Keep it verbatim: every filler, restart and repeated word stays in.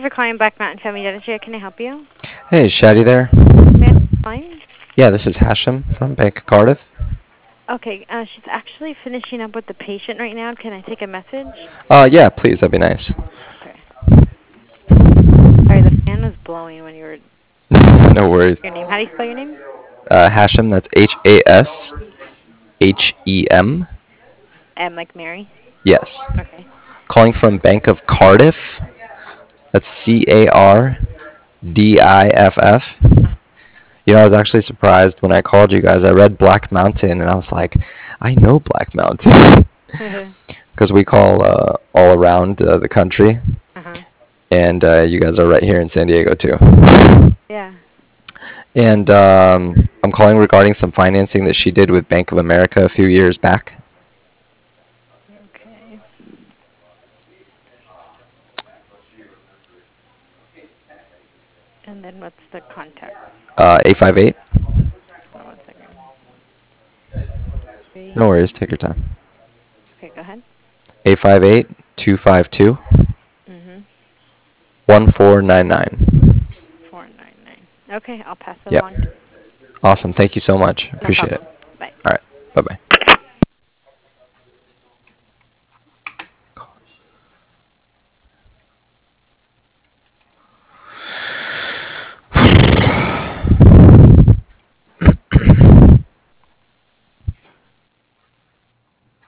for calling Black Mountain Family Dentistry. Can I help you? Hey, is Shadi there? May I fine? Yeah, this is Hashem from Bank of Cardiff. Okay, uh, she's actually finishing up with the patient right now. Can I take a message? Uh, yeah, please, that'd be nice. Okay. Sorry, the fan was blowing when you were No worries. your name. How do you spell your name? Uh, Hashem, that's H A S H E M. M like Mary. Yes. Okay. Calling from Bank of Cardiff. That's C A R D I F F. You know, I was actually surprised when I called you guys. I read Black Mountain, and I was like, I know Black Mountain. Uh-huh. Because we call uh, all around uh, the country. Uh-huh. And uh, you guys are right here in San Diego, too. Yeah. And um, I'm calling regarding some financing that she did with Bank of America a few years back. Okay. And then what's the contact? Uh, eight five eight. Hold on one second. Three. No worries, take your time. Okay, go ahead. eight five eight, two five two, Mm-hmm. one four nine nine. Four nine nine. Okay, I'll pass it Yep. along. Awesome. Thank you so much. No Appreciate it. problem. Bye. All right. Bye-bye.